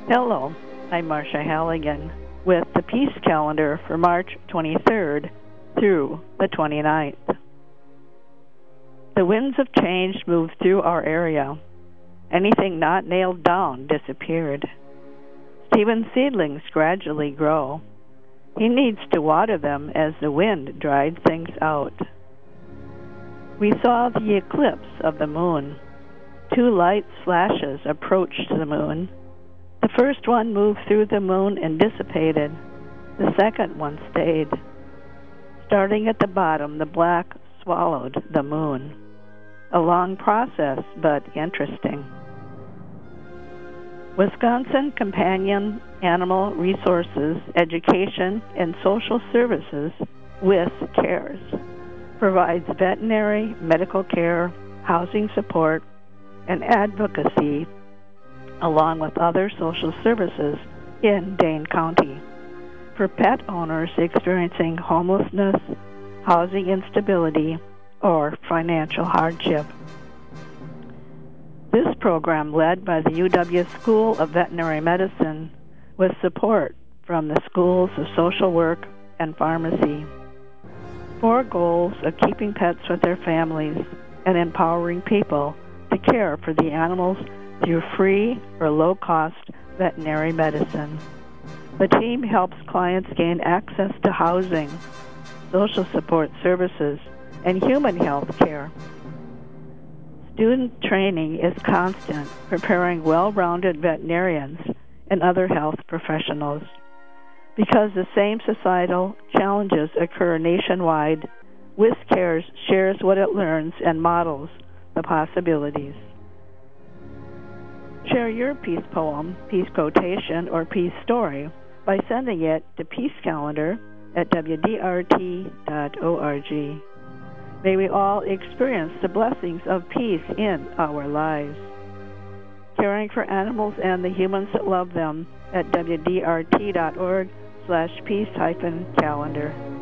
Hello, I'm Marcia Halligan with the Peace Calendar for March 23rd through the 29th. The winds of change moved through our area. Anything not nailed down disappeared. Stephen's seedlings gradually grow. He needs to water them as the wind dried things out. We saw the eclipse of the moon. Two light flashes approached the moon. The first one moved through the moon and dissipated. The second one stayed. Starting at the bottom, the black swallowed the moon. A long process, but interesting. Wisconsin Companion Animal Resources, Education, and Social Services, WIS Cares, provides veterinary, medical care, housing support, and advocacy, along with other social services in Dane County, for pet owners experiencing homelessness, housing instability, or financial hardship. This program, led by the UW School of Veterinary Medicine, with support from the Schools of Social Work and Pharmacy. 4 goals of keeping pets with their families and empowering people to care for the animals through free or low-cost veterinary medicine. The team helps clients gain access to housing, social support services, and human health care. Student training is constant, preparing well-rounded veterinarians and other health professionals. Because the same societal challenges occur nationwide, WIS Cares shares what it learns and models the possibilities. Share your peace poem, peace quotation, or peace story by sending it to peacecalendar@wdrt.org. May we all experience the blessings of peace in our lives. Caring for animals and the humans that love them at wdrt.org/peace-calendar.